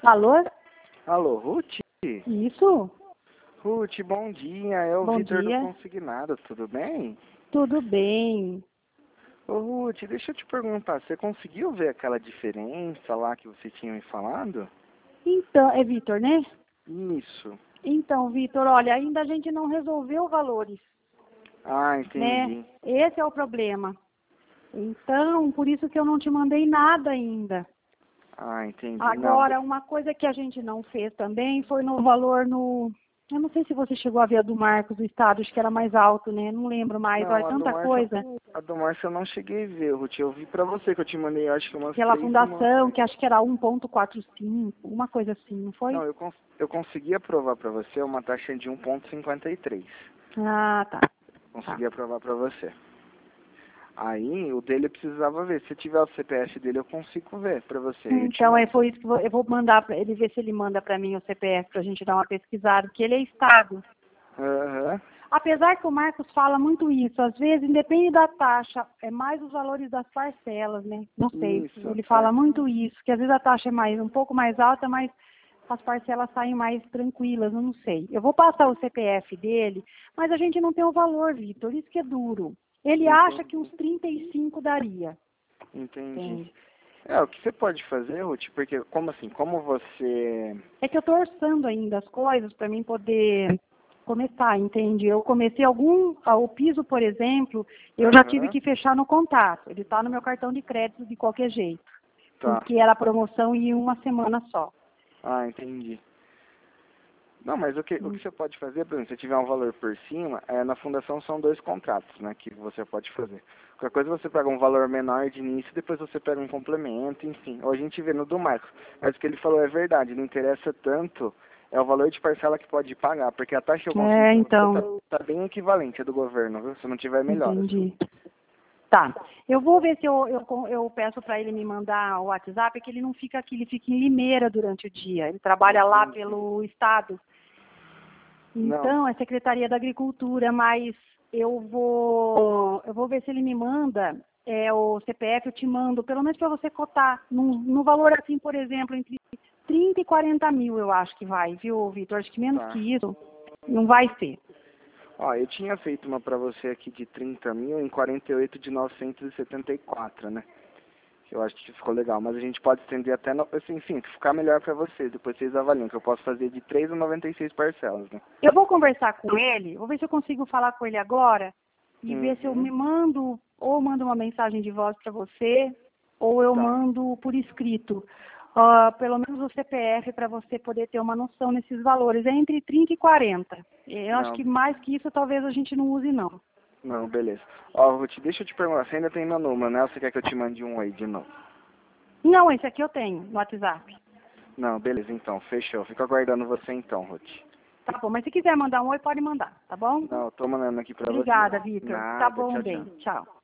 Alô? Alô, Ruth? Isso? Ruth, bom dia. É o Bom Vitor do dia. Consignado, tudo bem? Tudo bem. Ô, Ruth, deixa eu te perguntar, você conseguiu ver aquela diferença lá que você tinha me falado? Então, é Vitor, né? Isso. Então, Vitor, olha, ainda a gente não resolveu valores, Ah, né? entendi. Esse é o problema. Então, por isso que eu não te mandei nada ainda. Ah, entendi. Não, Agora, uma coisa que a gente não fez também foi no valor no... Eu não sei se você chegou a ver a do Marcos do Estado, acho que era mais alto, né? Não lembro mais, olha, não, tanta coisa. A do Márcio eu não cheguei a ver, Ruth. Eu vi pra você que eu te mandei, acho que umas Aquela três semanas. fundação, que acho que era 1,45, uma coisa assim, não foi? Não, eu consegui aprovar pra você uma taxa de 1,53. Ah, tá. Tá. Consegui aprovar pra você. Aí, o dele eu precisava ver. Se tiver o CPF dele, eu consigo ver pra você. Eu te Então, é mando. por isso que eu vou mandar para ele, ver se ele manda para mim o CPF, para a gente dar uma pesquisada, porque ele é Estado. Aham. Apesar que o Marcos fala muito isso, às vezes, independe da taxa, é mais os valores das parcelas, né? Não sei, Isso, ele é. fala muito isso, que às vezes a taxa é um pouco mais alta, mas as parcelas saem mais tranquilas, eu não sei. Eu vou passar o CPF dele, mas a gente não tem o valor, Vitor, isso que é duro. Ele acha que uns Entendi. 35 daria, Entendi. entende? É, o que você pode fazer, Ruth, porque como assim, como você... É que eu estou orçando ainda as coisas para mim poder começar, entende? Eu comecei o piso, por exemplo, eu já tive Aham, que fechar no contato. Ele está no meu cartão de crédito de qualquer jeito, tá. porque era promoção em uma semana só. Ah, entendi. Não, mas o que você pode fazer, por exemplo, se tiver um valor por cima, na fundação são 2 contratos, né, que você pode fazer. Qualquer coisa você pega um valor menor de início, depois você pega um complemento, enfim. Ou a gente vê no do Marcos. Mas o que ele falou é verdade, não interessa tanto é o valor de parcela que pode pagar, porque a taxa que eu consigo É, pra você então, tá bem equivalente à do governo, viu? Se não tiver melhor, assim. entendi. Tá. Eu vou ver se eu peço para ele me mandar o WhatsApp, que ele não fica aqui, ele fica em Limeira durante o dia. Ele trabalha lá Entendi. pelo estado. Não, Então, é Secretaria da Agricultura, mas eu vou ver se ele me manda o CPF, eu te mando, pelo menos para você cotar, no valor assim, por exemplo, entre 30 e 40 mil, eu acho que vai, viu, Vitor? Acho que menos tá. que isso não vai ser. Ó, eu tinha feito uma pra você aqui de 30 mil em 48 de 974, né? Eu acho que ficou legal, mas a gente pode estender até, assim, enfim, que ficar melhor pra vocês, depois vocês avaliam, que eu posso fazer de 3 a 96 parcelas, né? Eu vou conversar com ele, vou ver se eu consigo falar com ele agora e ver se eu Uhum. me mando, ou mando uma mensagem de voz para você, ou eu Tá. mando por escrito. Pelo menos o CPF para você poder ter uma noção nesses valores. É entre 30 e 40. Eu acho Não, que mais que isso talvez a gente não use, não. não, beleza. Ó, Ruth, deixa eu te perguntar, você ainda tem meu número, né? Ou você quer que eu te mande um aí de novo? Não, esse aqui eu tenho no WhatsApp. Não, beleza, então, fechou. Fico aguardando você então, Ruth. Tá bom, mas se quiser mandar um oi, pode mandar, tá bom? Não, eu tô mandando aqui pra você. Obrigada, Vitor. Tá Nada, bom, tchau, bem. tchau. Tchau.